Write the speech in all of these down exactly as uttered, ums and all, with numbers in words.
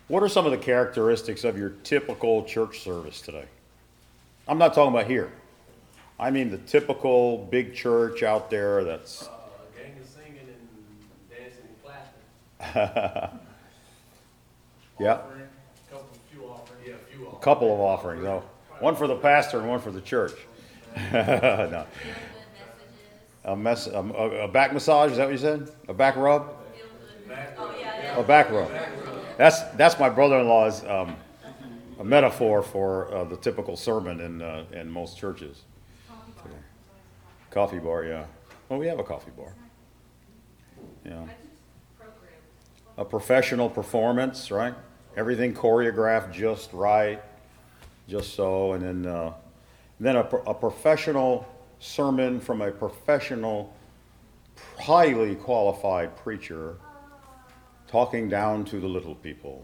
What are some of the characteristics of your typical church service today? I'm not talking about here. I mean the typical big church out there that's... Uh, a gang of singing and dancing and clapping. Yeah. Offering, couple, few offerings. Yeah, few offerings. A couple of offerings. Oh, one for the pastor and one for the church. No. A, mess, a, a back massage, is that what you said? A back rub? Oh, yeah, yeah. A back rub. That's that's my brother-in-law's um, a metaphor for uh, the typical sermon in uh, in most churches. Coffee bar, yeah. Well, we have a coffee bar. Yeah. A professional performance, right? Everything choreographed just right, just so, and then uh, then a, a professional sermon from a professional, highly qualified preacher talking down to the little people.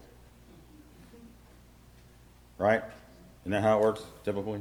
Right? Isn't that how it works typically?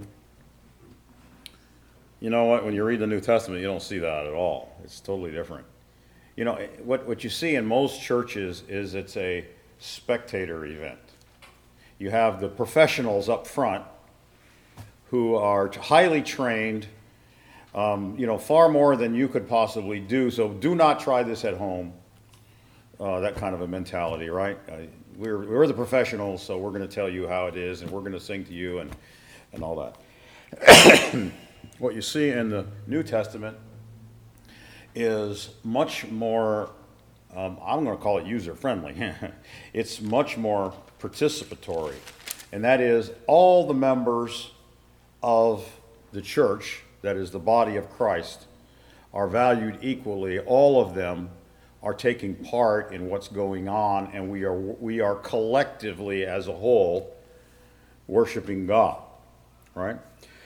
You know what? When you read the New Testament, you don't see that at all. It's totally different. You know, what, what you see in most churches is it's a spectator event. You have the professionals up front who are highly trained, um, you know, far more than you could possibly do. So do not try this at home. Uh, that kind of a mentality, right? Uh, we're, we're the professionals, so we're going to tell you how it is, and we're going to sing to you and, and all that. What you see in the New Testament is much more, um, I'm going to call it user-friendly. It's much more participatory, and that is all the members of the church, that is the body of Christ, are valued equally. All of them are taking part in what's going on, and we are we are collectively as a whole worshiping God, right?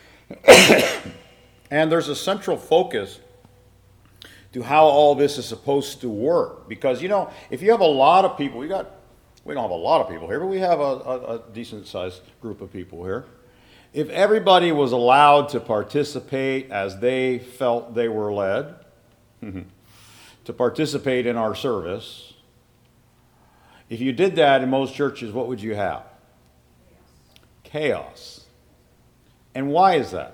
And there's a central focus to how all this is supposed to work, because you know, if you have a lot of people, we got we don't have a lot of people here, but we have a, a, a decent sized group of people here. If everybody was allowed to participate as they felt they were led, to participate in our service, if you did that in most churches, what would you have? Chaos. Chaos. And why is that?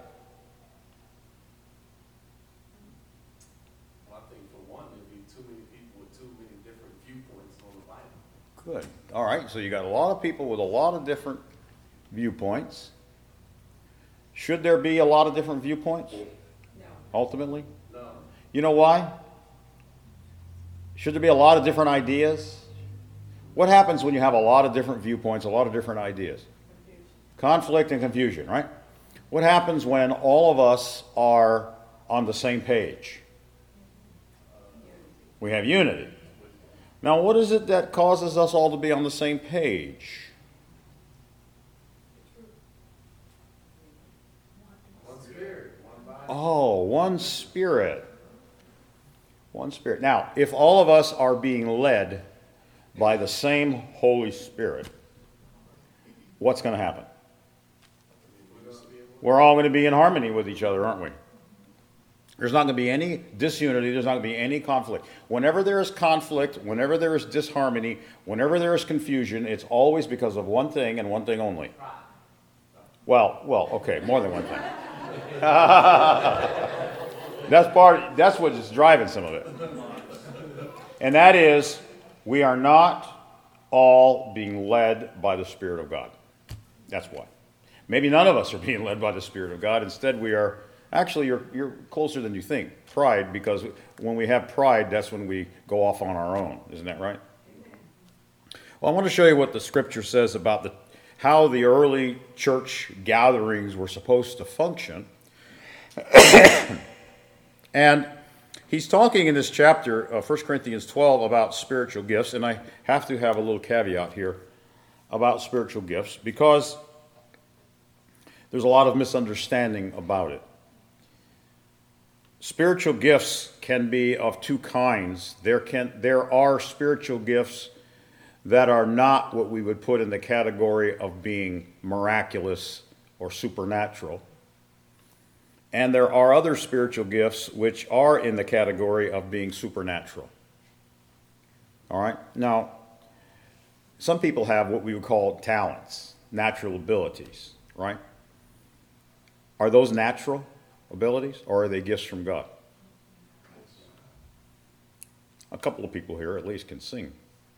Well, I think for one, there'd be too many people with too many different viewpoints on the Bible. Good. All right, so you got a lot of people with a lot of different viewpoints. Should there be a lot of different viewpoints? No. Ultimately? No. You know why? Should there be a lot of different ideas? What happens when you have a lot of different viewpoints, a lot of different ideas? Confusion. Conflict and confusion, right? What happens when all of us are on the same page? We have unity. Now, what is it that causes us all to be on the same page? One spirit, one body. Oh, one spirit. One spirit. Now, if all of us are being led by the same Holy Spirit, what's going to happen? We're all going to be in harmony with each other, aren't we? There's not going to be any disunity. There's not going to be any conflict. Whenever there is conflict, whenever there is disharmony, whenever there is confusion, it's always because of one thing and one thing only. Well, well, okay, more than one thing. That's part. That's what is driving some of it. And that is, we are not all being led by the Spirit of God. That's why. Maybe none of us are being led by the Spirit of God. Instead, we are, actually, you're, you're closer than you think. Pride, because when we have pride, that's when we go off on our own. Isn't that right? Well, I want to show you what the Scripture says about the, how the early church gatherings were supposed to function. And he's talking in this chapter of First Corinthians twelve about spiritual gifts, and I have to have a little caveat here about spiritual gifts, because there's a lot of misunderstanding about it. Spiritual gifts can be of two kinds. There can there are spiritual gifts that are not what we would put in the category of being miraculous or supernatural. And there are other spiritual gifts which are in the category of being supernatural. All right? Now, Some people have what we would call talents, natural abilities, right? Are those natural abilities, or are they gifts from God? A couple of people here at least can sing.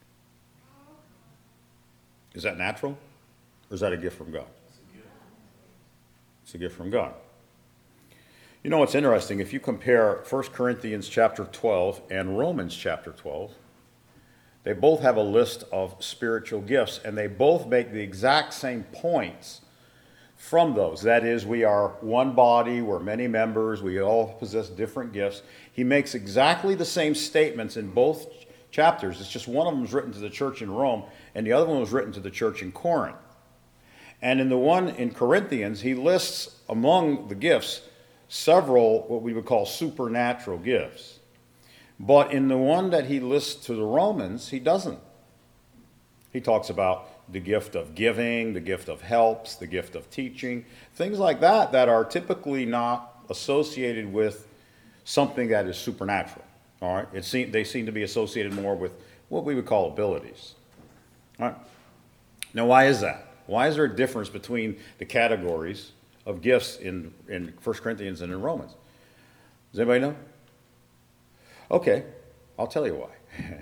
Is that natural, or is that a gift from God? It's a gift from God. You know what's interesting? If you compare First Corinthians chapter twelve and Romans chapter twelve, they both have a list of spiritual gifts, and they both make the exact same points from those. That is, we are one body, we're many members, we all possess different gifts. He makes exactly the same statements in both chapters. It's just one of them was written to the church in Rome, and the other one was written to the church in Corinth. And in the one in Corinthians, he lists among the gifts several what we would call supernatural gifts. But in the one that he lists to the Romans, he doesn't. He talks about the gift of giving, the gift of helps, the gift of teaching, things like that that are typically not associated with something that is supernatural. All right, it seem, they seem to be associated more with what we would call abilities. All right. Now, why is that? Why is there a difference between the categories of gifts in, in First Corinthians and in Romans? Does anybody know? Okay, I'll tell you why.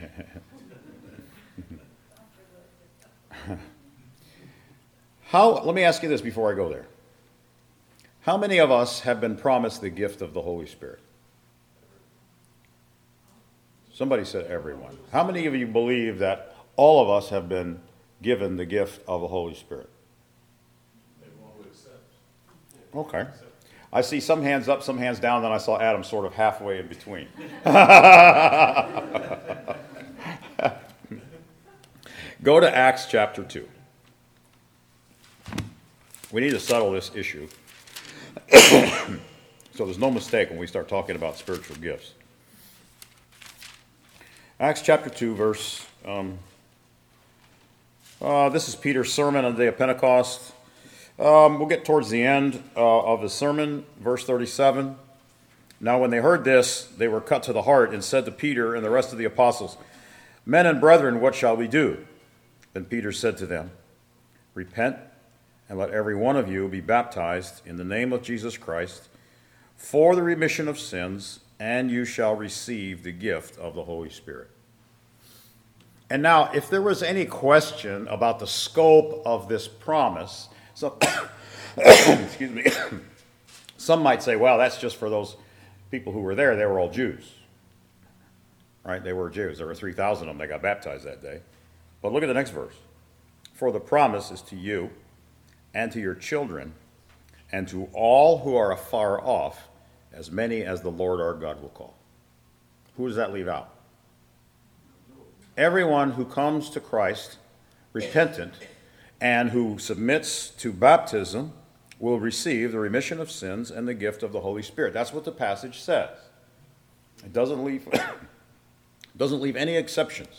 How, let me ask you this before I go there. How many of us have been promised the gift of the Holy Spirit? Somebody said everyone. How many of you believe that all of us have been given the gift of the Holy Spirit? Okay. I see some hands up, some hands down, then I saw Adam sort of halfway in between. Go to Acts chapter two. We need to settle this issue so there's no mistake when we start talking about spiritual gifts. Acts chapter two, verse... Um, uh, this is Peter's sermon on the day of Pentecost. Um, we'll get towards the end uh, of the sermon, verse thirty-seven. Now when they heard this, they were cut to the heart and said to Peter and the rest of the apostles, "Men and brethren, what shall we do?" Then Peter said to them, "Repent, and let every one of you be baptized in the name of Jesus Christ for the remission of sins, and you shall receive the gift of the Holy Spirit." And now, if there was any question about the scope of this promise, so, excuse me, some might say, well, that's just for those people who were there. They were all Jews, right? They were Jews. There were three thousand of them that got baptized that day. But look at the next verse. "For the promise is to you and to your children and to all who are afar off, as many as the Lord our God will call." Who does that leave out? Everyone who comes to Christ repentant and who submits to baptism will receive the remission of sins and the gift of the Holy Spirit. That's what the passage says. It doesn't leave, doesn't leave any exceptions.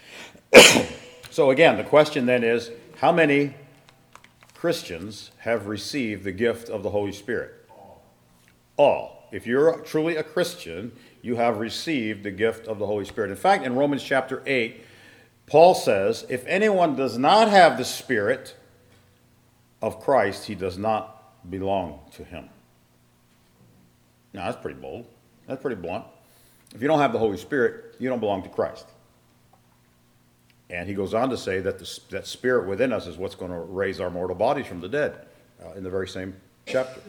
So again, the question then is, how many Christians have received the gift of the Holy Spirit? All. All. If you're truly a Christian, you have received the gift of the Holy Spirit. In fact, in Romans chapter eight, Paul says, if anyone does not have the Spirit of Christ, he does not belong to him. Now, that's pretty bold. That's pretty blunt. If you don't have the Holy Spirit, you don't belong to Christ. And he goes on to say that the, that Spirit within us is what's going to raise our mortal bodies from the dead, uh, in the very same chapter.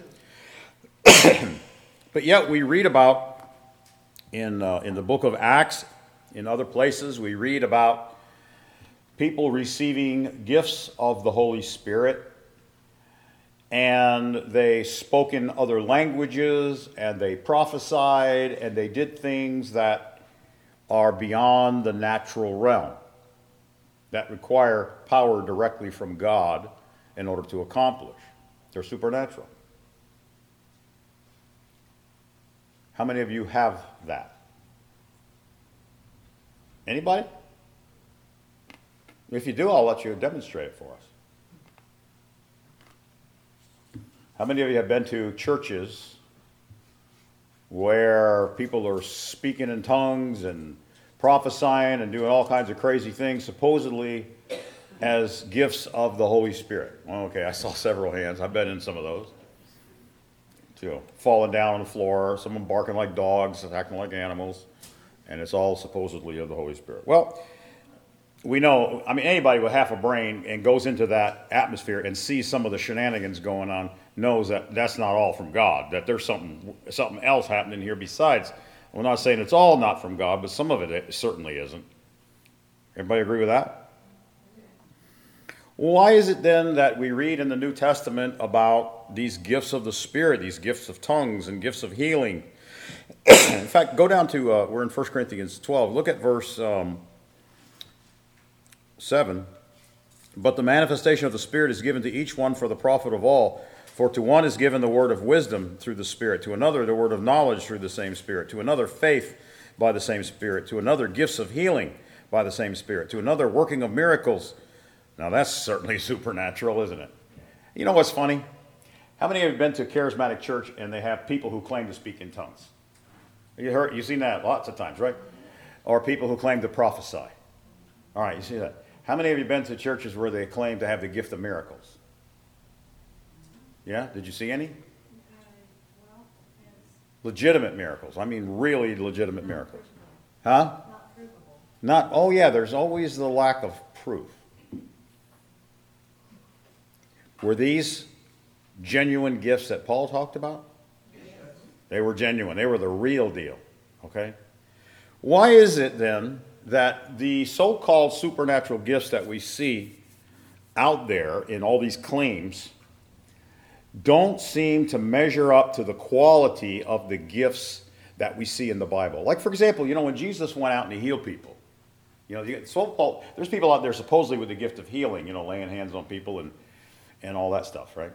But yet we read about, in, uh, in the book of Acts, in other places, we read about people receiving gifts of the Holy Spirit, and they spoke in other languages, and they prophesied, and they did things that are beyond the natural realm, that require power directly from God in order to accomplish. They're supernatural. How many of you have that? Anybody? If you do, I'll let you demonstrate it for us. How many of you have been to churches where people are speaking in tongues and prophesying and doing all kinds of crazy things, supposedly as gifts of the Holy Spirit. Well, okay, I saw several hands. I've been in some of those. You know, falling down on the floor, someone barking like dogs, acting like animals, and it's all supposedly of the Holy Spirit. Well, we know, I mean, anybody with half a brain and goes into that atmosphere and sees some of the shenanigans going on knows that that's not all from God, that there's something something else happening here besides. We're not saying it's all not from God, but some of it, it certainly isn't. Everybody agree with that? Why is it then that we read in the New Testament about these gifts of the Spirit, these gifts of tongues and gifts of healing? In fact, go down to, uh, we're in First Corinthians twelve. Look at verse um, seven. But the manifestation of the Spirit is given to each one for the profit of all. For to one is given the word of wisdom through the Spirit, to another the word of knowledge through the same Spirit, to another faith by the same Spirit, to another gifts of healing by the same Spirit, to another working of miracles. Now that's certainly supernatural, isn't it? You know what's funny? How many of you have been to a charismatic church and they have people who claim to speak in tongues? You heard, you've seen that lots of times, right? Or people who claim to prophesy. All right, you see that. How many of you have been to churches where they claim to have the gift of miracles? Yeah? Did you see any? Legitimate miracles. I mean really legitimate miracles. Huh? Not provable. Not, oh yeah, there's always the lack of proof. Were these genuine gifts that Paul talked about? Yes. They were genuine. They were the real deal. Okay? Why is it then that the so-called supernatural gifts that we see out there in all these claims don't seem to measure up to the quality of the gifts that we see in the Bible? Like, for example, you know, when Jesus went out and he healed people, you know, so there's people out there supposedly with the gift of healing, you know, laying hands on people and and all that stuff, right?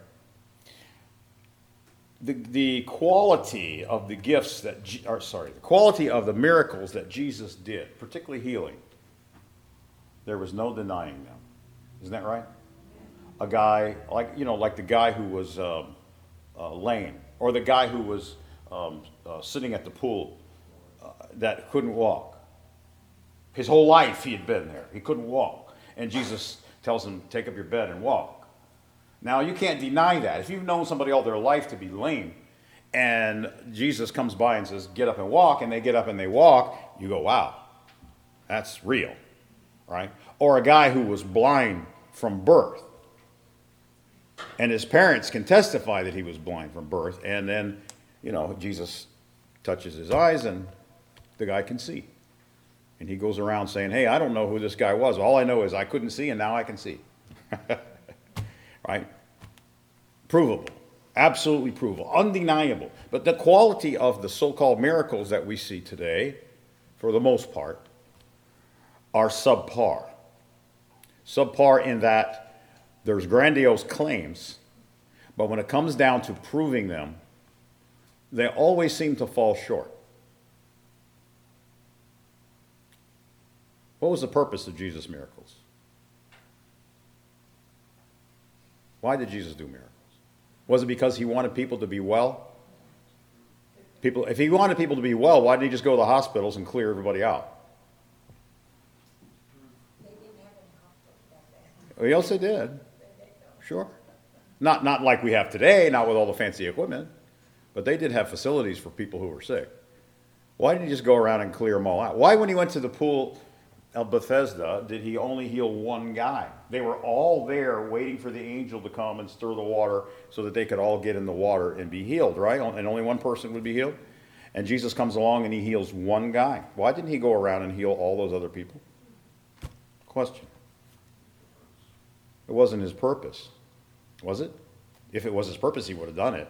The, the quality of the gifts that, or sorry, the quality of the miracles that Jesus did, particularly healing, there was no denying them. Isn't that right? A guy, like, you know, like the guy who was uh, uh, lame, or the guy who was um, uh, sitting at the pool uh, that couldn't walk. His whole life he had been there. He couldn't walk. And Jesus tells him, take up your bed and walk. Now, you can't deny that. If you've known somebody all their life to be lame, and Jesus comes by and says, get up and walk, and they get up and they walk, you go, wow, that's real, right? Or a guy who was blind from birth, and his parents can testify that he was blind from birth, and then, you know, Jesus touches his eyes, and the guy can see. And he goes around saying, hey, I don't know who this guy was. All I know is I couldn't see, and now I can see. Right? Provable. Absolutely provable. Undeniable. But the quality of the so-called miracles that we see today, for the most part, are subpar. Subpar in that there's grandiose claims, but when it comes down to proving them, they always seem to fall short. What was the purpose of Jesus' miracles? Why did Jesus do miracles? Was it because he wanted people to be well? People, if he wanted people to be well, why didn't he just go to the hospitals and clear everybody out? Well, yes, they did. Sure. Not, not like we have today, not with all the fancy equipment, but they did have facilities for people who were sick. Why didn't he just go around and clear them all out? Why, when he went to the pool of Bethesda, did he only heal one guy? They were all there waiting for the angel to come and stir the water so that they could all get in the water and be healed, right? And only one person would be healed. And Jesus comes along and he heals one guy. Why didn't he go around and heal all those other people? Question. It wasn't his purpose, was it? If it was his purpose, he would have done it.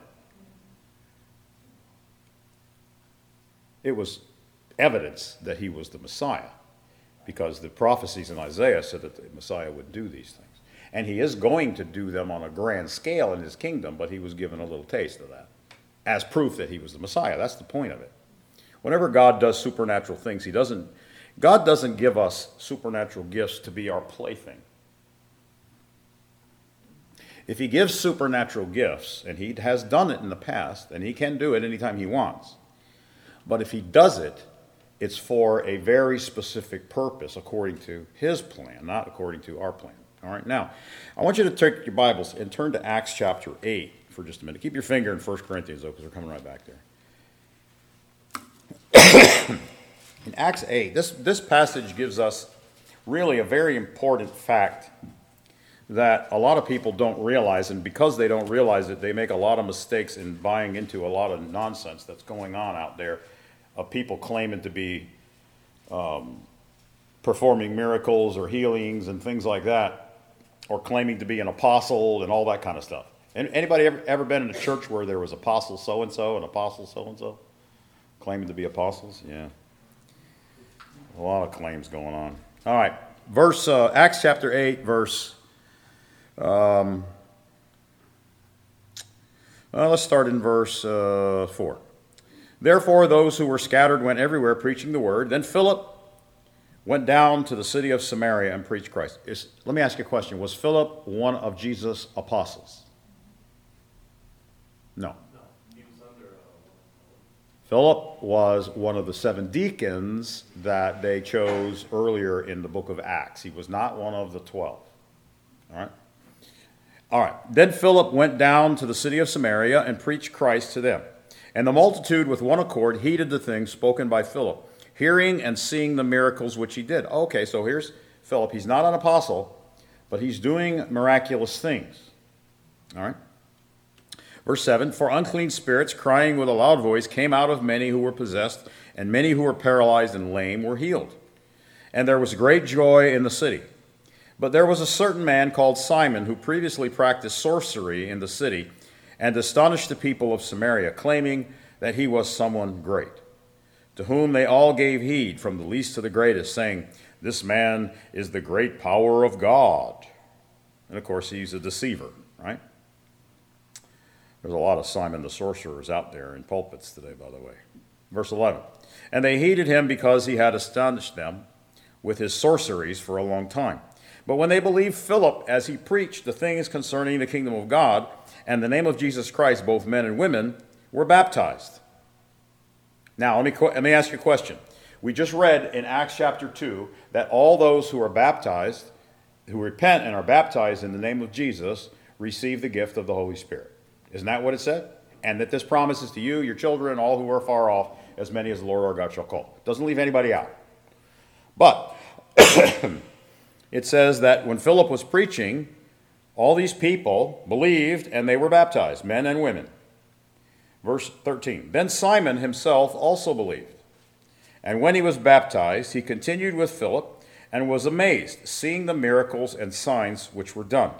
It was evidence that he was the Messiah, because the prophecies in Isaiah said that the Messiah would do these things. And he is going to do them on a grand scale in his kingdom, but he was given a little taste of that as proof that he was the Messiah. That's the point of it. Whenever God does supernatural things, he doesn't, God doesn't give us supernatural gifts to be our plaything. If he gives supernatural gifts, and he has done it in the past, and he can do it anytime he wants, but if he does it, it's for a very specific purpose according to his plan, not according to our plan. All right, now, I want you to take your Bibles and turn to Acts chapter eight for just a minute. Keep your finger in First Corinthians, though, because we're coming right back there. In Acts eight, this, this passage gives us really a very important fact that a lot of people don't realize, and because they don't realize it, they make a lot of mistakes in buying into a lot of nonsense that's going on out there of people claiming to be um, performing miracles or healings and things like that, or claiming to be an apostle and all that kind of stuff. And anybody ever, ever been in a church where there was apostle so-and-so and apostle so-and-so claiming to be apostles? Yeah. A lot of claims going on. All right. Verse, uh, Acts chapter eight, verse, um, well, let's start in verse uh, four. Therefore, those who were scattered went everywhere preaching the word. Then Philip went down to the city of Samaria and preached Christ. Is, let me ask you a question. Was Philip one of Jesus' apostles? No. No, he was under, uh, Philip was one of the seven deacons that they chose earlier in the book of Acts. He was not one of the twelve. All right? All right. Then Philip went down to the city of Samaria and preached Christ to them. And the multitude with one accord heeded the things spoken by Philip, hearing and seeing the miracles which he did. Okay, so here's Philip. He's not an apostle, but he's doing miraculous things. All right? Verse seven, for unclean spirits, crying with a loud voice, came out of many who were possessed, and many who were paralyzed and lame were healed. And there was great joy in the city. But there was a certain man called Simon, who previously practiced sorcery in the city, and astonished the people of Samaria, claiming that he was someone great, to whom they all gave heed, from the least to the greatest, saying, this man is the great power of God. And of course, he's a deceiver, right? There's a lot of Simon the sorcerers out there in pulpits today, by the way. Verse eleven, and they heeded him because he had astonished them with his sorceries for a long time. But when they believed Philip as he preached the things concerning the kingdom of God and the name of Jesus Christ, both men and women were baptized. Now, let me, let me ask you a question. We just read in Acts chapter two that all those who are baptized, who repent and are baptized in the name of Jesus, receive the gift of the Holy Spirit. Isn't that what it said? And that this promises to you, your children, all who are far off, as many as the Lord our God shall call. Doesn't leave anybody out. But it says that when Philip was preaching, all these people believed and they were baptized, men and women. Verse thirteen, then Simon himself also believed. And when he was baptized, he continued with Philip and was amazed, seeing the miracles and signs which were done.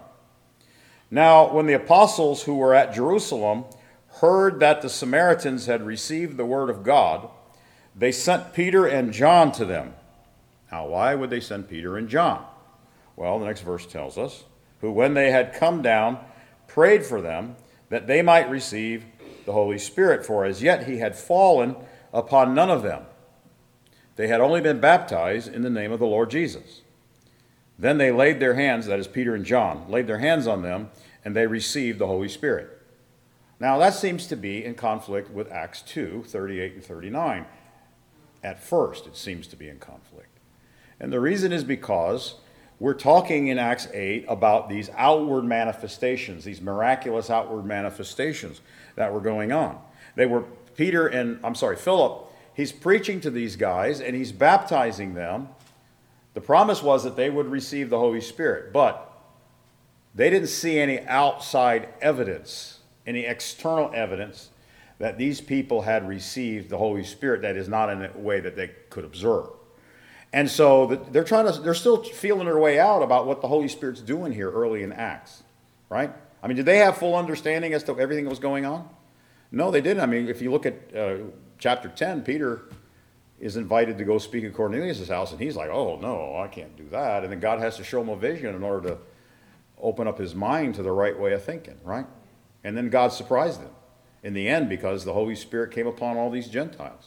Now, when the apostles who were at Jerusalem heard that the Samaritans had received the word of God, they sent Peter and John to them. Now, why would they send Peter and John? Well, the next verse tells us, who when they had come down, prayed for them that they might receive the Holy Spirit, for as yet he had fallen upon none of them. They had only been baptized in the name of the Lord Jesus. Then they laid their hands, that is Peter and John, laid their hands on them, and they received the Holy Spirit. Now that seems to be in conflict with Acts two, thirty-eight and thirty-nine. At first, it seems to be in conflict. And the reason is because we're talking in Acts eight about these outward manifestations, these miraculous outward manifestations that were going on. They were Peter and, I'm sorry, Philip, he's preaching to these guys and he's baptizing them. The promise was that they would receive the Holy Spirit, but they didn't see any outside evidence, any external evidence that these people had received the Holy Spirit that is not in a way that they could observe. And so they're trying to, they're still feeling their way out about what the Holy Spirit's doing here early in Acts, right? I mean, did they have full understanding as to everything that was going on? No, they didn't. I mean, if you look at uh, chapter ten, Peter is invited to go speak at Cornelius' house, and he's like, oh, no, I can't do that. And then God has to show him a vision in order to open up his mind to the right way of thinking, right? And then God surprised him in the end because the Holy Spirit came upon all these Gentiles.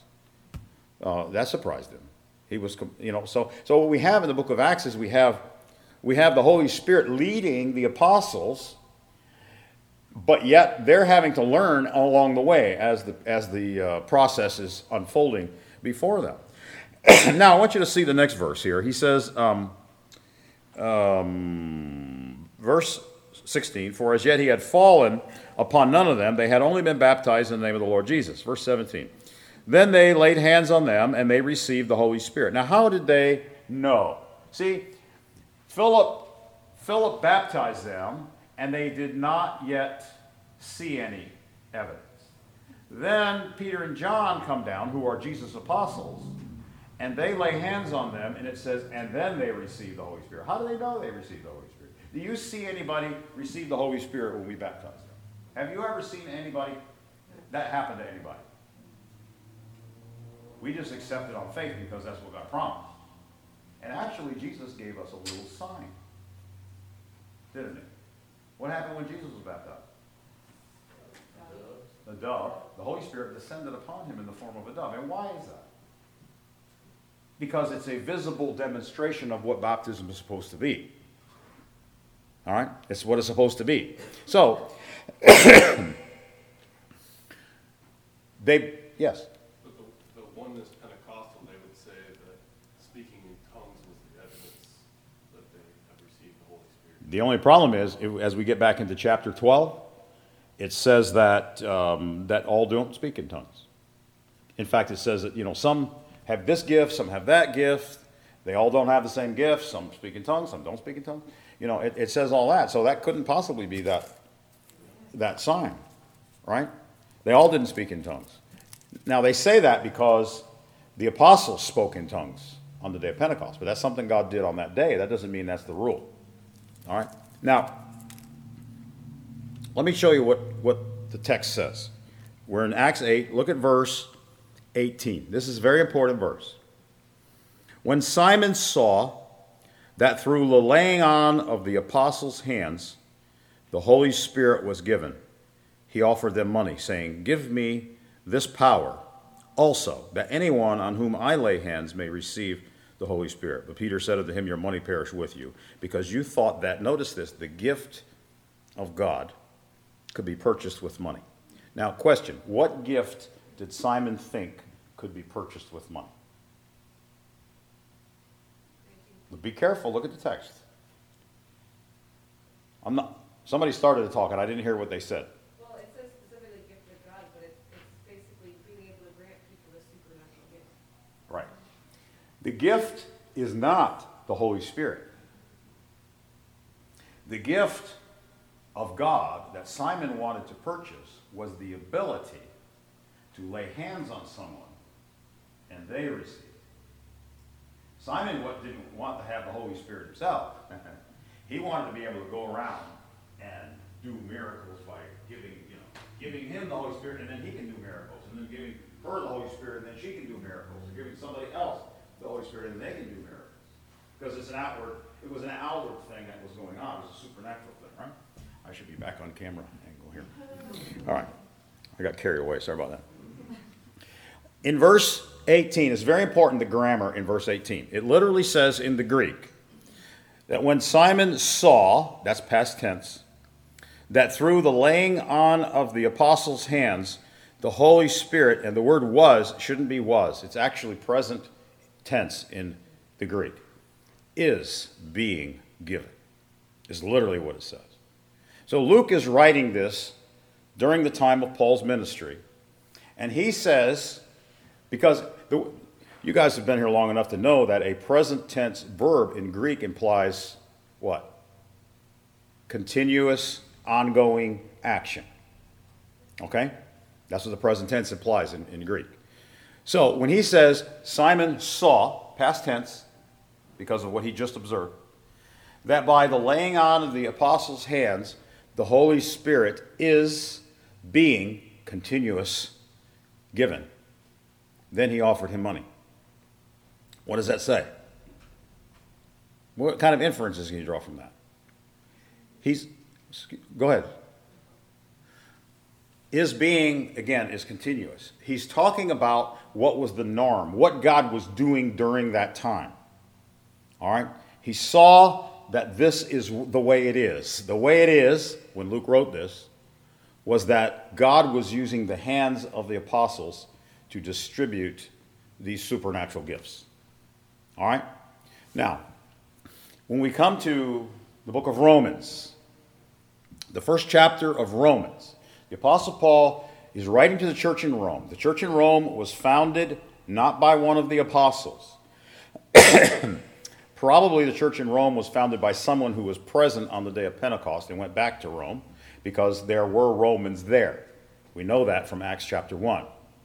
Uh, that surprised him. He was, you know, so so what we have in the book of Acts is we have we have the Holy Spirit leading the apostles, but yet they're having to learn along the way as the as the uh, process is unfolding before them. Now I want you to see the next verse here. He says, um, um, verse sixteen, for as yet he had fallen upon none of them. They had only been baptized in the name of the Lord Jesus. Verse seventeen. Then they laid hands on them, and they received the Holy Spirit. Now, how did they know? See, Philip, Philip baptized them, and they did not yet see any evidence. Then Peter and John come down, who are Jesus' apostles, and they lay hands on them, and it says, and then they receive the Holy Spirit. How do they know they received the Holy Spirit? Do you see anybody receive the Holy Spirit when we baptize them? Have you ever seen anybody that happen to anybody? We just accept it on faith because that's what God promised. And actually, Jesus gave us a little sign, didn't he? What happened when Jesus was baptized? The dove, the Holy Spirit descended upon him in the form of a dove. And why is that? Because it's a visible demonstration of what baptism is supposed to be. All right? It's what it's supposed to be. So, they, yes? But the, the oneness Pentecostal, they would say that speaking in tongues was the evidence that they have received the Holy Spirit. The only problem is, as we get back into chapter twelve, it says that um, that all don't speak in tongues. In fact, it says that, you know, some have this gift, some have that gift. They all don't have the same gift. Some speak in tongues, some don't speak in tongues. You know, it, it says all that. So that couldn't possibly be that, that sign, right? They all didn't speak in tongues. Now, they say that because the apostles spoke in tongues on the day of Pentecost. But that's something God did on that day. That doesn't mean that's the rule. All right? Now, let me show you what, what the text says. We're in Acts eight. Look at verse eighteen. This is a very important verse. When Simon saw that through the laying on of the apostles' hands the Holy Spirit was given, he offered them money, saying, give me this power also, that anyone on whom I lay hands may receive the Holy Spirit. But Peter said unto him, your money perish with you, because you thought that, notice this, the gift of God could be purchased with money. Now, question, what gift did Simon think could be purchased with money? But be careful, look at the text. I'm not, somebody started to talk and I didn't hear what they said. Well, it says specifically gift of God, but it's, it's basically being able to grant people a supernatural gift. Right. The gift is not the Holy Spirit. The gift of God that Simon wanted to purchase was the ability to lay hands on someone and they received. Simon didn't want to have the Holy Spirit himself. He wanted to be able to go around and do miracles by giving, you know, giving him the Holy Spirit, and then he can do miracles, and then giving her the Holy Spirit, and then she can do miracles, and giving somebody else the Holy Spirit, and they can do miracles. Because it's an outward, it was an outward thing that was going on. It was a supernatural thing, right? I should be back on camera angle here. All right. I got carried away. Sorry about that. In verse eighteen, it's very important, the grammar in verse eighteen. It literally says in the Greek that when Simon saw, that's past tense, that through the laying on of the apostles' hands, the Holy Spirit, and the word was, shouldn't be was, it's actually present tense in the Greek, is being given, is literally what it says. So Luke is writing this during the time of Paul's ministry, and he says, because the, you guys have been here long enough to know that a present tense verb in Greek implies what? Continuous, ongoing action. Okay? That's what the present tense implies in, in Greek. So when he says, Simon saw, past tense, because of what he just observed, that by the laying on of the apostles' hands, the Holy Spirit is being continuous given. Then he offered him money. What does that say? What kind of inferences can you draw from that? He's, go ahead. Is being, again, is continuous. He's talking about what was the norm, what God was doing during that time. All right? He saw that this is the way it is. The way it is, when Luke wrote this, was that God was using the hands of the apostles to distribute these supernatural gifts. All right? Now, When we come to the book of Romans, the first chapter of Romans, the Apostle Paul is writing to the church in Rome. The church in Rome was founded not by one of the apostles. Probably the church in Rome was founded by someone who was present on the day of Pentecost and went back to Rome because there were Romans there. We know that from Acts chapter one.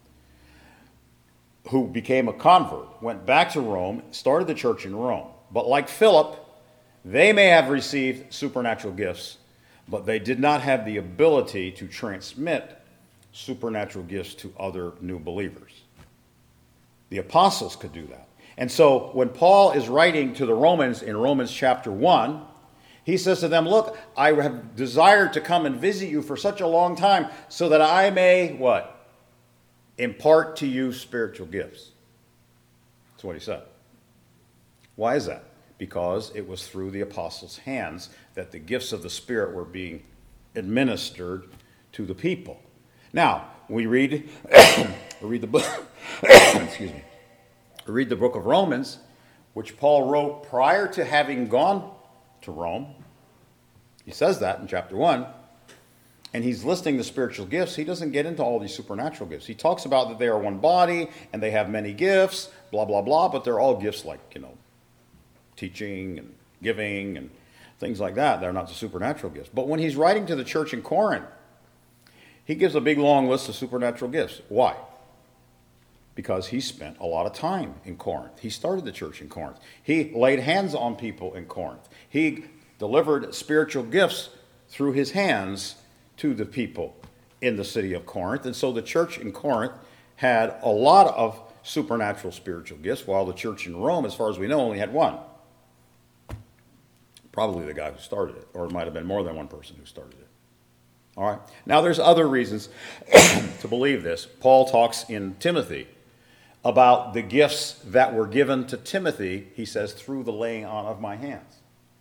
Who became a convert, went back to Rome, started the church in Rome. But like Philip, they may have received supernatural gifts, but they did not have the ability to transmit supernatural gifts to other new believers. The apostles could do that. And so when Paul is writing to the Romans in Romans chapter one, he says to them, look, I have desired to come and visit you for such a long time so that I may, what? Impart to you spiritual gifts. That's what he said. Why is that? Because it was through the apostles' hands that the gifts of the Spirit were being administered to the people. Now, we read, we read the book, excuse me, we read the book of Romans, which Paul wrote prior to having gone to Rome. He says that in chapter one. And he's listing the spiritual gifts. He doesn't get into all these supernatural gifts. He talks about that they are one body and they have many gifts, blah, blah, blah, but they're all gifts like, you know, teaching and giving and things like that. They're not the supernatural gifts. But when he's writing to the church in Corinth, he gives a big long list of supernatural gifts. Why? Because he spent a lot of time in Corinth. He started the church in Corinth. He laid hands on people in Corinth. He delivered spiritual gifts through his hands to the people in the city of Corinth. And so the church in Corinth had a lot of supernatural spiritual gifts, while the church in Rome, as far as we know, only had one. Probably the guy who started it, or it might have been more than one person who started it. All right. Now there's other reasons to believe this. Paul talks in Timothy about the gifts that were given to Timothy, he says, through the laying on of my hands.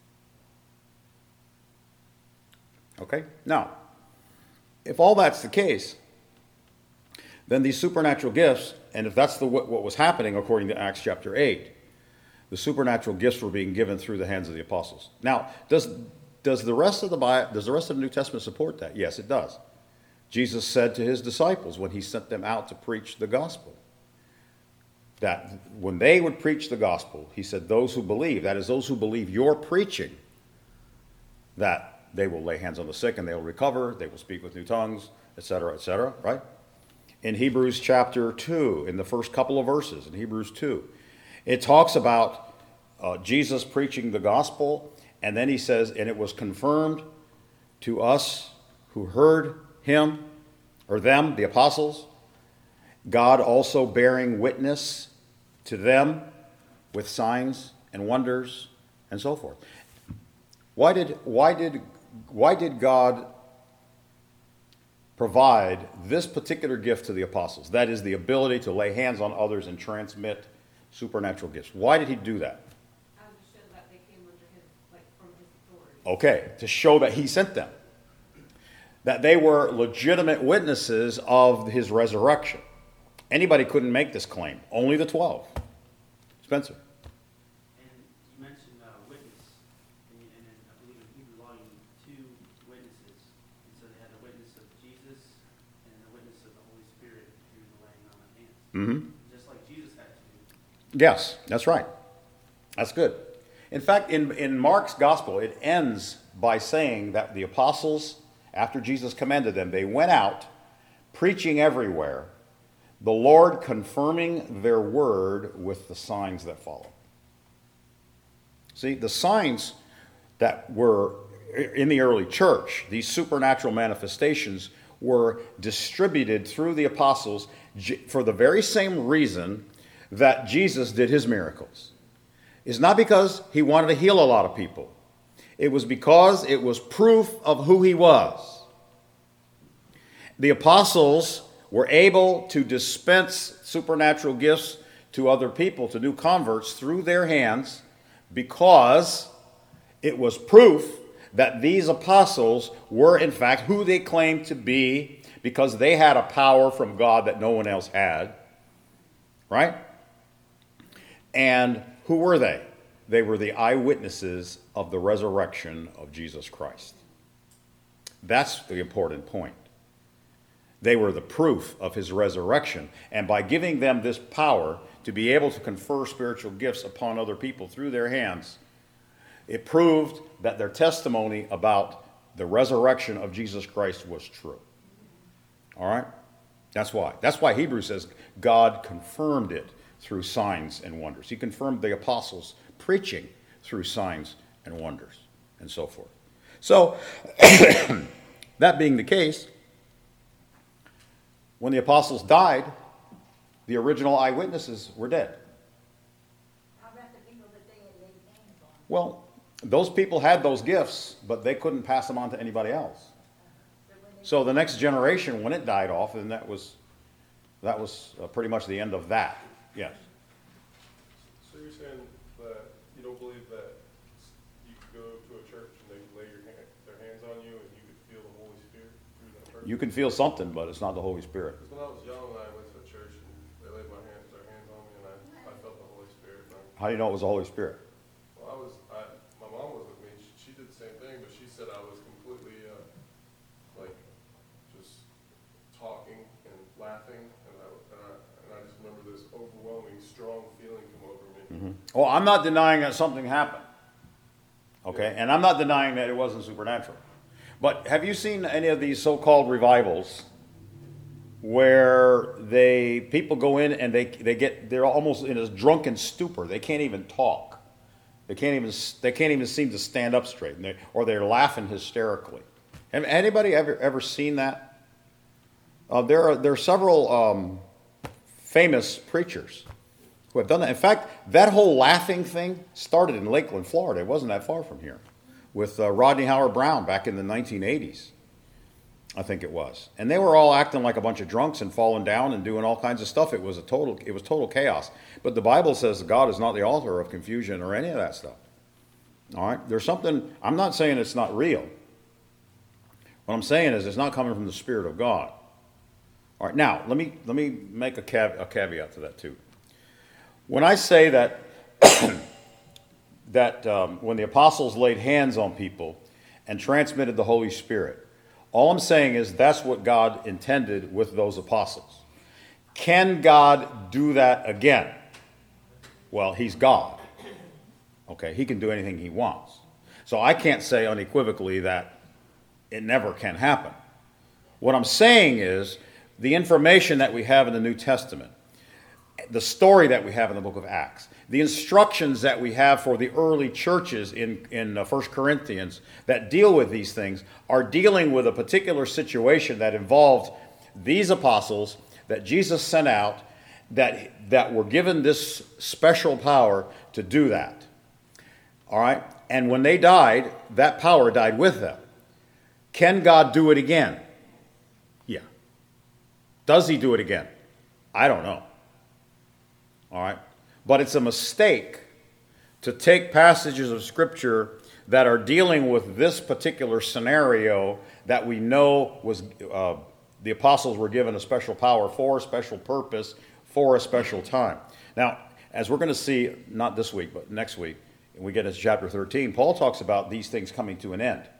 Okay? Now, if all that's the case, then these supernatural gifts, and if that's the what, what was happening according to Acts chapter eight, the supernatural gifts were being given through the hands of the apostles. Now, does does the rest of the Bible, does the rest of the New Testament support that? Yes, it does. Jesus said to his disciples when he sent them out to preach the gospel, that when they would preach the gospel, he said, those who believe, that is, those who believe you're preaching, that they will lay hands on the sick and they will recover, they will speak with new tongues, et cetera, et cetera, right? In Hebrews chapter two, in the first couple of verses, in Hebrews two, it talks about uh, Jesus preaching the gospel, and then he says, and it was confirmed to us who heard him, or them, the apostles, God also bearing witness to them with signs and wonders and so forth. Why did, why did, why did God provide this particular gift to the apostles? That is the ability to lay hands on others and transmit supernatural gifts. Why did he do that? Um, to show that they came under his, like, from his authority. Okay, to show that he sent them. That they were legitimate witnesses of his resurrection. Anybody couldn't make this claim. Only the twelve. Spencer. And you mentioned uh, witness, and, and in, I believe in Hebrew law you need two witnesses. And so they had the witness of Jesus and the witness of the Holy Spirit through the laying on of hands. Mm-hmm. Just like Jesus had to do. Yes, that's right. That's good. In fact, in, in Mark's gospel, it ends by saying that the apostles, after Jesus commanded them, they went out preaching everywhere, the Lord confirming their word with the signs that follow. See, the signs that were in the early church, these supernatural manifestations, were distributed through the apostles for the very same reason that Jesus did his miracles. It's not because he wanted to heal a lot of people. It was because it was proof of who he was. The apostles were able to dispense supernatural gifts to other people, to new converts, through their hands, because it was proof that these apostles were in fact who they claimed to be, because they had a power from God that no one else had. Right? And who were they? they were the eyewitnesses of the resurrection of Jesus Christ. That's the important point. They were the proof of his resurrection. And by giving them this power to be able to confer spiritual gifts upon other people through their hands, it proved that their testimony about the resurrection of Jesus Christ was true. All right? That's why. That's why Hebrews says God confirmed it through signs and wonders. He confirmed the apostles' preaching through signs and wonders and so forth. So, that being the case, when the apostles died, the original eyewitnesses were dead. How about the people that they had laid hands on? Well, those people had those gifts, but they couldn't pass them on to anybody else. So when they- So the next generation, when it died off, then that was that was uh, pretty much the end of that. Yes. So you're saying that you don't believe that you could go to a church and they lay your hand, their hands on you and you could feel the Holy Spirit through that person? You can feel something, but it's not the Holy Spirit. Because when I was young, I went to a church and they laid my hands, their hands on me, and I, I felt the Holy Spirit. And I, How do you know it was the Holy Spirit? well, I was, I, my mom was with me. She, she did the same thing, but she said I was completely, uh, like, just talking and laughing, and I, and I, and I just remember this overwhelming, strong feeling come over me. Well, I'm not denying that something happened. Okay? And I'm not denying that it wasn't supernatural. But have you seen any of these so-called revivals where they people go in and they they get they're almost in a drunken stupor. They can't even talk. They can't even they can't even seem to stand up straight, and they, or they're laughing hysterically. Have anybody ever ever seen that? Uh, there are there are several um, famous preachers who have done that. In fact, that whole laughing thing started in Lakeland, Florida. It wasn't that far from here, with uh, Rodney Howard Brown back in the nineteen eighties. I think it was. And they were all acting like a bunch of drunks and falling down and doing all kinds of stuff. It was a total it was total chaos. But the Bible says God is not the author of confusion or any of that stuff. All right? There's something, I'm not saying it's not real. What I'm saying is it's not coming from the Spirit of God. All right, now, let me let me make a, cav- a caveat to that too. When I say that that um, when the apostles laid hands on people and transmitted the Holy Spirit, all I'm saying is that's what God intended with those apostles. Can God do that again? Well, he's God. Okay, he can do anything he wants. So I can't say unequivocally that it never can happen. What I'm saying is the information that we have in the New Testament, the story that we have in the book of Acts, the instructions that we have for the early churches in, in uh, First Corinthians that deal with these things are dealing with a particular situation that involved these apostles that Jesus sent out that, that were given this special power to do that. All right? And when they died, that power died with them. Can God do it again? Yeah. Does he do it again? I don't know. All right? But it's a mistake to take passages of Scripture that are dealing with this particular scenario that we know was uh, the apostles were given a special power for a special purpose for a special time. Now, as we're going to see, not this week, but next week, when we get into chapter thirteen, Paul talks about these things coming to an end.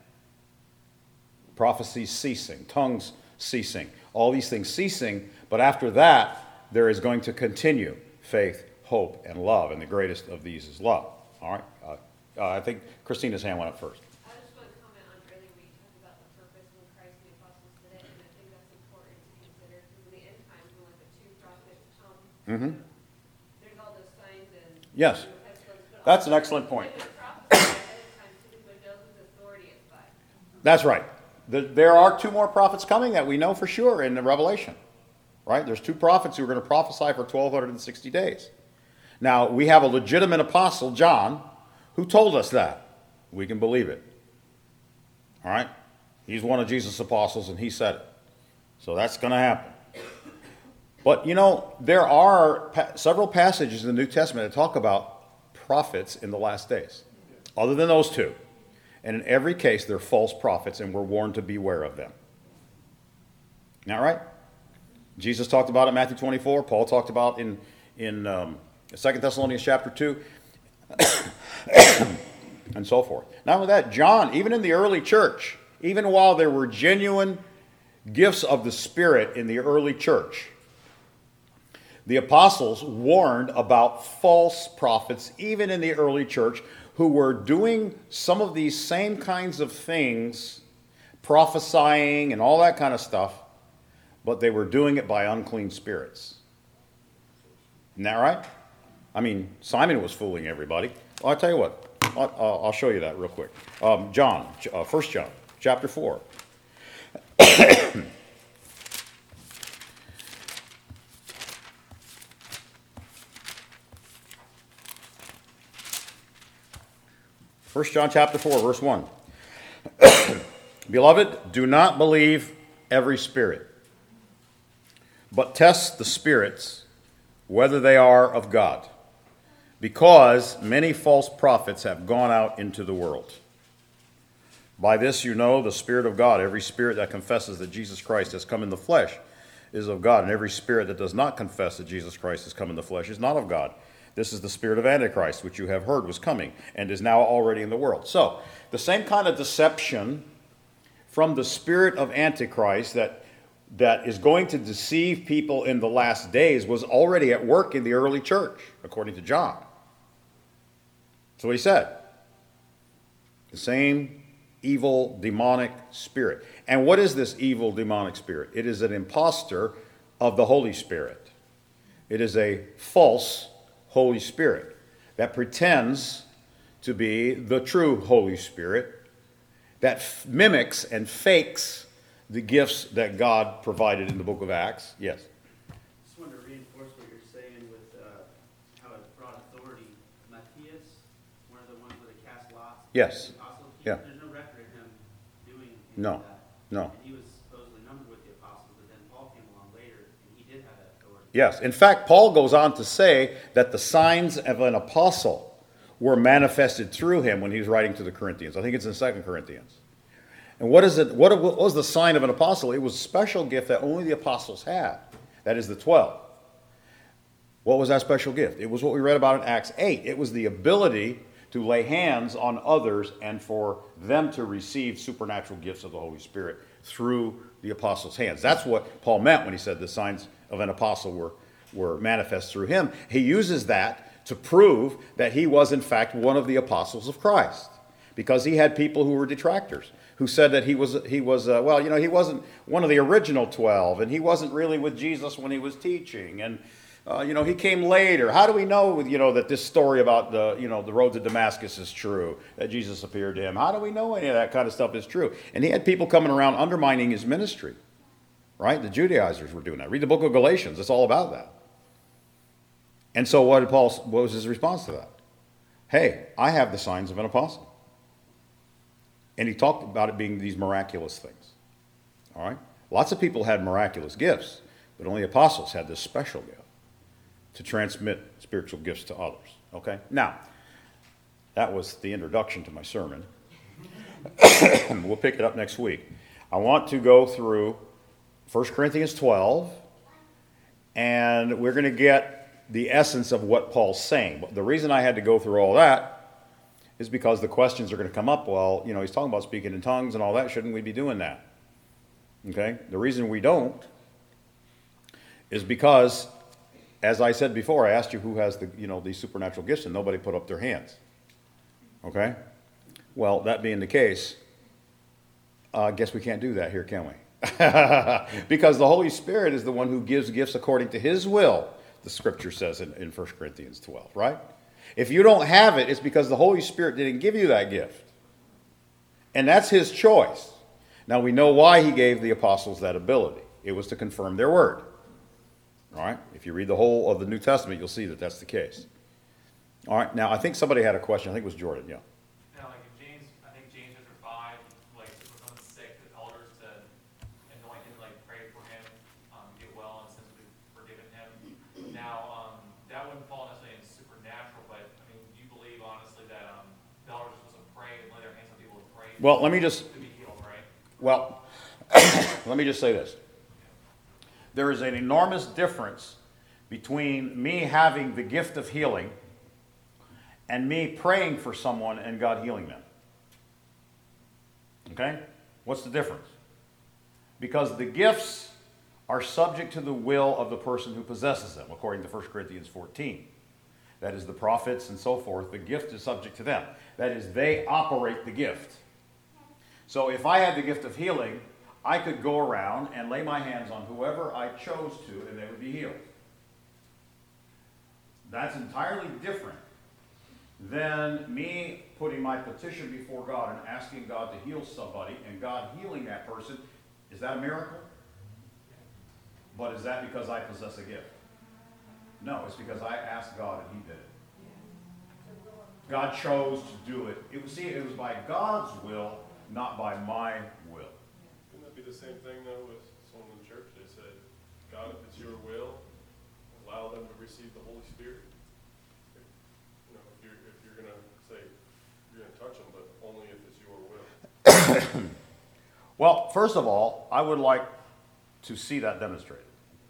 Prophecies ceasing, tongues ceasing, all these things ceasing, but after that, there is going to continue faith, hope, and love, and the greatest of these is love. All right? Uh, uh, I think Christina's hand went up first. I just want to comment on earlier when you talked about the purpose when Christ and the apostles did it, and I think that's important to consider because in the end times when like the two prophets come, Mm-hmm. there's all those signs and Yes. you know, pestilence, but That's an also excellent point. when they prophesy ahead of time, so we would know whose authority it's by. That's right. The, there are two more prophets coming that we know for sure in the Revelation. Right? There's two prophets who are going to prophesy for twelve sixty days. Now, we have a legitimate apostle, John, who told us that. We can believe it. All right? He's one of Jesus' apostles, and he said it. So that's going to happen. But, you know, there are pa- several passages in the New Testament that talk about prophets in the last days, other than those two. And in every case, they're false prophets, and we're warned to beware of them. Isn't that right? Jesus talked about it in Matthew twenty-four. Paul talked about in in um, Second Thessalonians chapter two. and so forth. Not only that, John, even in the early church, even while there were genuine gifts of the Spirit in the early church, the apostles warned about false prophets, even in the early church, who were doing some of these same kinds of things, prophesying and all that kind of stuff, but they were doing it by unclean spirits. Isn't that right? I mean, Simon was fooling everybody. Well, I'll tell you what. I'll, I'll I'll show you that real quick. Um, John, uh, First John, chapter four. First John chapter four, verse one. Beloved, do not believe every spirit, but test the spirits whether they are of God, because many false prophets have gone out into the world. By this you know the Spirit of God. Every spirit that confesses that Jesus Christ has come in the flesh is of God, and every spirit that does not confess that Jesus Christ has come in the flesh is not of God. This is the spirit of Antichrist, which you have heard was coming and is now already in the world. So, the same kind of deception from the spirit of Antichrist that, that is going to deceive people in the last days was already at work in the early church, according to John. That's what he said. The same evil, demonic spirit. And what is this evil, demonic spirit? It is an impostor of the Holy Spirit. It is a false Holy Spirit that pretends to be the true Holy Spirit, that f- mimics and fakes the gifts that God provided in the book of Acts. Yes? Just wanted to reinforce what you're saying with uh, how it brought authority. Matthias, one of the ones where they cast lots. Yes. The apostles, he- Yeah. There's no record of him doing any No. of that. No. And he was supposedly numbered with the apostles, but then Paul came along later, and he did have that authority. Yes. In fact, Paul goes on to say that the signs of an apostle were manifested through him when he was writing to the Corinthians. I think it's in Second Corinthians. And what is it? What was the sign of an apostle? It was a special gift that only the apostles had. That is the twelve. What was that special gift? It was what we read about in Acts eight. It was the ability to lay hands on others and for them to receive supernatural gifts of the Holy Spirit through the apostles' hands. That's what Paul meant when he said the signs of an apostle were, were manifest through him. He uses that to prove that he was in fact one of the apostles of Christ, because he had people who were detractors, who said that he was, he was uh, well, you know, he wasn't one of the original twelve, and he wasn't really with Jesus when he was teaching, and uh, you know, he came later. How do we know, you know, that this story about the, you know, the road to Damascus is true, that Jesus appeared to him? How do we know any of that kind of stuff is true? And he had people coming around undermining his ministry, right? The Judaizers were doing that. Read the book of Galatians. It's all about that. And so what did Paul, what was his response to that? Hey, I have the signs of an apostle. And he talked about it being these miraculous things. All right? Lots of people had miraculous gifts, but only apostles had this special gift to transmit spiritual gifts to others. Okay? Now, that was the introduction to my sermon. We'll pick it up next week. I want to go through First Corinthians twelve, and we're going to get the essence of what Paul's saying. But the reason I had to go through all that is because the questions are going to come up. Well, you know, he's talking about speaking in tongues and all that. Shouldn't we be doing that? Okay? The reason we don't is because, as I said before, I asked you who has the, you know, these supernatural gifts, and nobody put up their hands. Okay? Well, that being the case, uh, I guess we can't do that here, can we? Because the Holy Spirit is the one who gives gifts according to his will, the scripture says in, in First Corinthians twelve, right? If you don't have it, it's because the Holy Spirit didn't give you that gift. And that's his choice. Now, we know why he gave the apostles that ability. It was to confirm their word. All right? If you read the whole of the New Testament, you'll see that that's the case. All right? Now, I think somebody had a question. I think it was Jordan, yeah. Now, like in James, I think James chapter five, like if someone's sick, the elders to anoint him, like pray for him, um, get well, and since we've forgiven him. Now, um, that wouldn't fall necessarily in supernatural, but I mean, do you believe honestly that um, the elders are supposed to pray and lay their hands on people to pray? Well, let me just, To be healed, right? well, let me just say this. There is an enormous difference between me having the gift of healing and me praying for someone and God healing them. Okay? What's the difference? Because the gifts are subject to the will of the person who possesses them, according to First Corinthians fourteen. That is, the prophets and so forth, the gift is subject to them. That is, they operate the gift. So if I had the gift of healing, I could go around and lay my hands on whoever I chose to, and they would be healed. That's entirely different than me putting my petition before God and asking God to heal somebody, and God healing that person. Is that a miracle? But is that because I possess a gift? No, it's because I asked God and He did it. God chose to do it. It was, see, it was by God's will, not by my will. Wouldn't that be the same thing though with someone in the church? They said, God, if it's your will, allow them to receive the Holy Spirit. If, you know, if you're, if you're going to say, you're going to touch them, but only if it's your will. Well, first of all, I would like to see that demonstrated.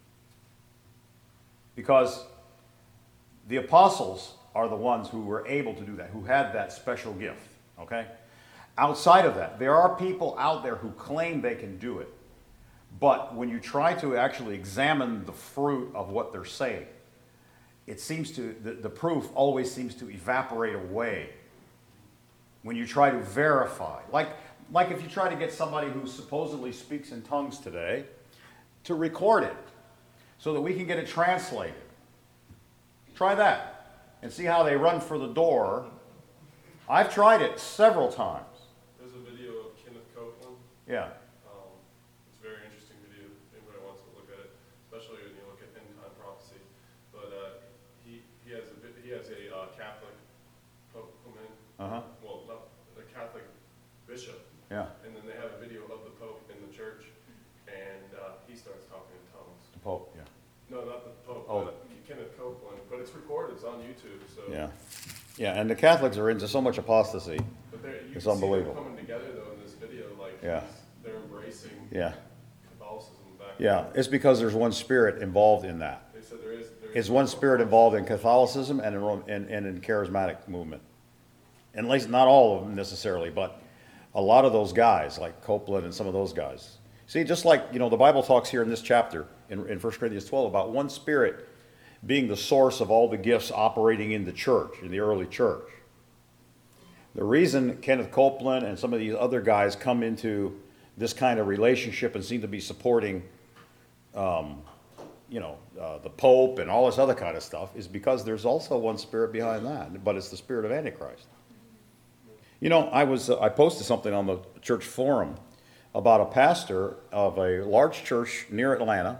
Because the apostles are the ones who were able to do that, who had that special gift, okay? Outside of that, there are people out there who claim they can do it. But when you try to actually examine the fruit of what they're saying, it seems to, the, the proof always seems to evaporate away when you try to verify. Like, like if you try to get somebody who supposedly speaks in tongues today to record it so that we can get it translated. Try that and see how they run for the door. I've tried it several times. There's a video of Kenneth Copeland. Yeah. Um, it's a very interesting video. If anybody wants to look at it, especially when you look at end time prophecy. But uh, he he has a vi- he has a uh, Catholic pope come in. Uh-huh. Well, not a Catholic bishop. Yeah. And then they have a video of the pope in the church, and uh, he starts talking in tongues. The Pope, yeah. No, not the pope. Oh. But Kenneth Copeland. But it's recorded. It's on YouTube. So. Yeah. Yeah, and the Catholics are into so much apostasy. But they're- you It's can see them unbelievable. coming together though in this video, like Yeah. he's- they're embracing Yeah. Catholicism back. Yeah, it's because there's one spirit involved in that. They said there is. There is It's one spirit involved in Catholicism and in, Ro- and, and in charismatic movement. And at least not all of them necessarily, but a lot of those guys, like Copeland and some of those guys. See, just like, you know, the Bible talks here in this chapter, in, in First Corinthians twelve, about one spirit being the source of all the gifts operating in the church, in the early church. The reason Kenneth Copeland and some of these other guys come into this kind of relationship and seem to be supporting, um, you know, uh, the Pope and all this other kind of stuff is because there's also one spirit behind that, but it's the spirit of Antichrist. You know, I was uh, I posted something on the church forum about a pastor of a large church near Atlanta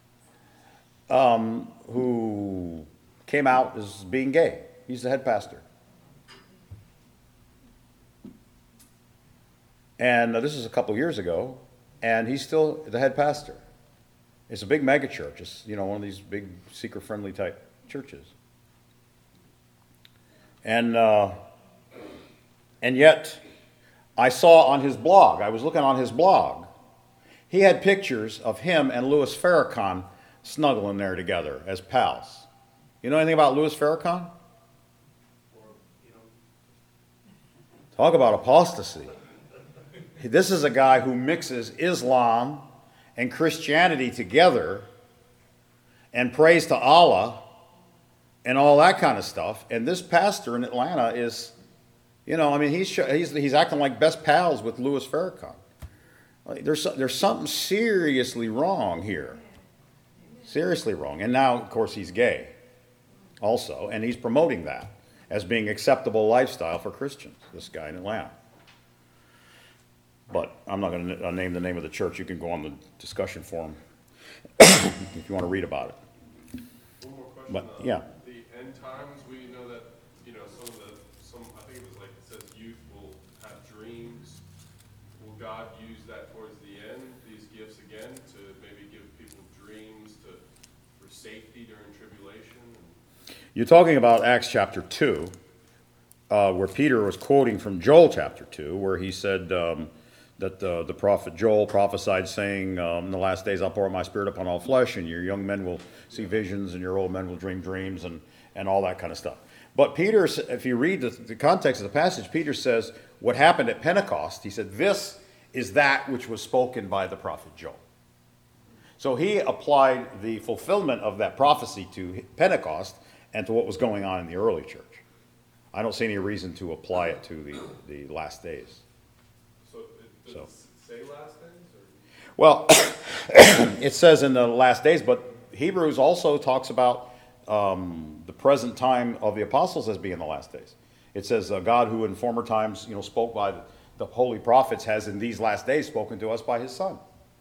um, who came out as being gay. He's the head pastor. And uh, this is a couple years ago, and he's still the head pastor. It's a big mega church. It's, you know, one of these big seeker-friendly type churches. And uh, and yet, I saw on his blog, I was looking on his blog, he had pictures of him and Louis Farrakhan snuggling there together as pals. You know anything about Louis Farrakhan? Talk about apostasy. This is a guy who mixes Islam and Christianity together and prays to Allah and all that kind of stuff. And this pastor in Atlanta is, you know, I mean, he's he's he's acting like best pals with Louis Farrakhan. Like, there's there's something seriously wrong here. Seriously wrong. And now, of course, he's gay also, and he's promoting that as being acceptable lifestyle for Christians, this guy in Atlanta. But I'm not going to name the name of the church. You can go on the discussion forum if you want to read about it. One more question. But, uh, yeah. The end times, we know that, you know, some of the, some, I think it was like, it says youth will have dreams. Will God use that towards the end, these gifts again, to maybe give people dreams to, for safety during tribulation? You're talking about Acts chapter two, uh, where Peter was quoting from Joel chapter two, where he said um, that uh, the prophet Joel prophesied saying, um, in the last days I'll pour out my spirit upon all flesh, and your young men will see visions, and your old men will dream dreams, and, and all that kind of stuff. But Peter, if you read the, the context of the passage, Peter says what happened at Pentecost. He said, this is that which was spoken by the prophet Joel. So he applied the fulfillment of that prophecy to Pentecost and to what was going on in the early church. I don't see any reason to apply it to the, the last days. So it, does So. it say last days, or? Well, it says in the last days, but Hebrews also talks about um, the present time of the apostles as being the last days. It says, uh, God who in former times, you know, spoke by the, the holy prophets has in these last days spoken to us by his Son.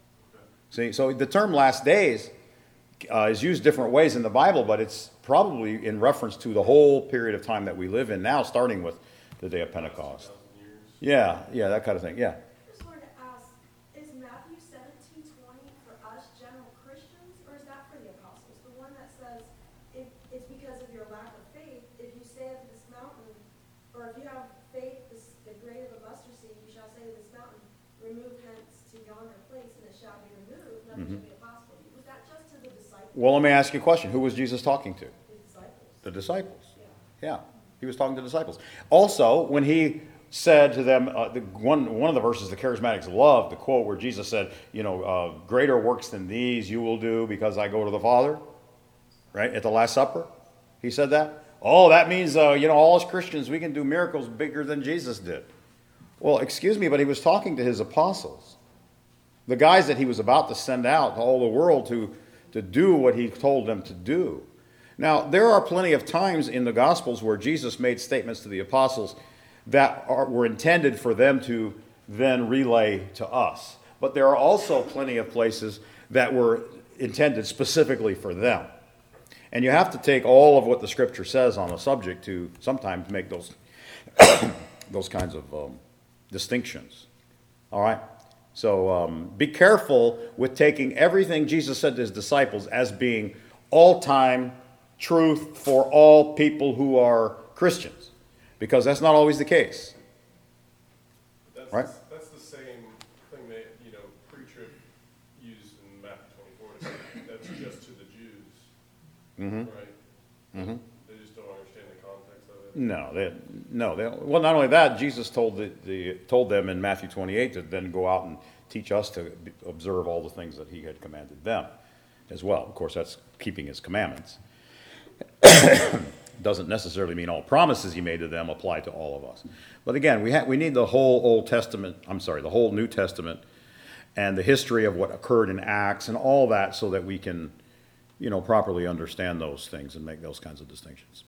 See, so the term last days uh, is used different ways in the Bible, but it's probably in reference to the whole period of time that we live in now, starting with the day of Pentecost. Yeah, yeah, that kind of thing, yeah. I just wanted to ask, is Matthew seventeen twenty for us general Christians, or is that for the apostles? The one that says, if it's because of your lack of faith, if you say to this mountain, or if you have faith this, the great of a mustard seed, you shall say to this mountain, remove hence to yonder place, and it shall be removed, nothing Mm-hmm. shall be impossible. Was that just to the disciples? Well, let me ask you a question. Who was Jesus talking to? The disciples. The disciples. Yeah. Yeah, he was talking to disciples. Also, when he said to them, uh, the one one of the verses the charismatics love, the quote where Jesus said, you know, uh, greater works than these you will do because I go to the Father, right, at the Last Supper. He said that. Oh, that means, uh, you know, all us Christians, we can do miracles bigger than Jesus did. Well, excuse me, but he was talking to his apostles, the guys that he was about to send out to all the world to, to do what he told them to do. Now, there are plenty of times in the Gospels where Jesus made statements to the apostles that are, were intended for them to then relay to us. But there are also plenty of places that were intended specifically for them. And you have to take all of what the Scripture says on a subject to sometimes make those, those kinds of um, distinctions. All right? So um, be careful with taking everything Jesus said to his disciples as being all-time truth for all people who are Christians, because that's not always the case. That's, Right. that's the same thing that, you know, pre-trib used in Matthew twenty-four. to say That's just to the Jews, Mm-hmm. right? Mm-hmm. They just don't understand the context of it. No, they, no. They, well, not only that, Jesus told the, the told them in Matthew twenty-eight to then go out and teach us to be- observe all the things that he had commanded them, as well. Of course, that's keeping his commandments. Doesn't necessarily mean all promises he made to them apply to all of us. But again, we ha- we need the whole Old Testament. I'm sorry, the whole New Testament, and the history of what occurred in Acts and all that, so that we can, you know, properly understand those things and make those kinds of distinctions.